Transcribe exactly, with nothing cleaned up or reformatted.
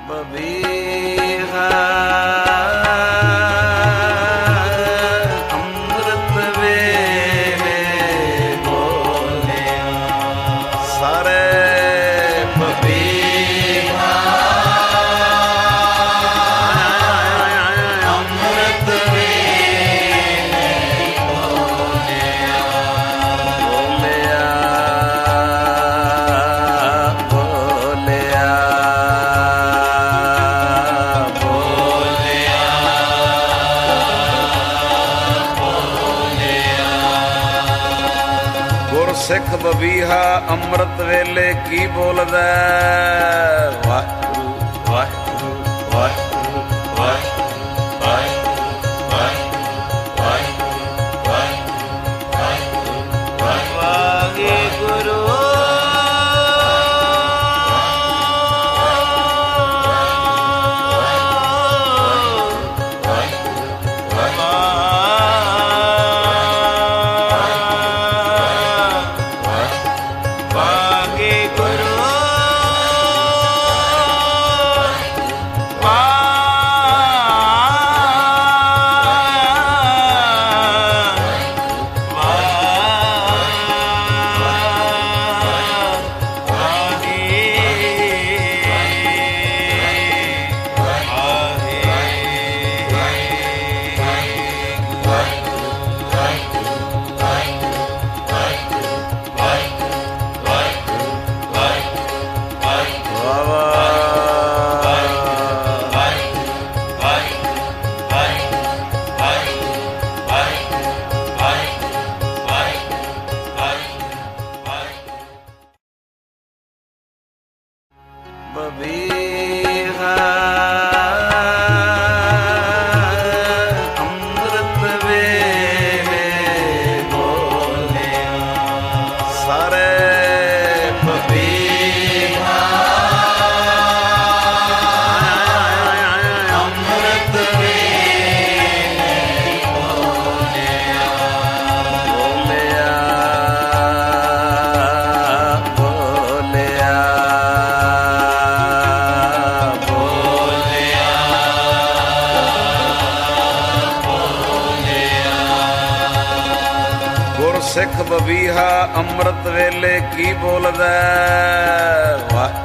ਬਬੀਹਾ ਅੰਮ੍ਰਿਤ ਵੇਲੇ ਬੋਲਿਆ ਸਾਰੇ ਬਬੀਹਾ ਅੰਮ੍ਰਿਤ ਵੇਲੇ ਬੋਲਿਆ ਬੋਲਿਆ ਸਿੱਖ ਬਬੀਹਾ ਅੰਮ੍ਰਿਤ ਵੇਲੇ ਕੀ ਬੋਲਦਾ ਵਾਹਿਗੁਰੂ ਵਾਹਿਗੁਰੂ ਵਾਹਿਗੁਰੂ ਵਾਹਿਗੁਰੂ ਵਾਹਿਗੁਰੂ ਵਾਹਿਗੁਰੂ ਵਾਹਿਗੁਰੂ ਬਬੀਹਾ ਅੰਮ੍ਰਿਤ ਵੇਲੇ ਬੋਲਿਆ ਸਾਰੇ ਬਬੀਹਾ ਅੰਮ੍ਰਿਤ ਵੇਲੇ ਬੋਲਿਆ ਬੋਲਿਆ ਬੋਲਿਆ ਸਿੱਖ ਬਬੀਹਾ ਅੰਮ੍ਰਿਤ ਵੇਲੇ ਕੀ ਬੋਲਦਾ ਵਾਹਿਗੁਰੂ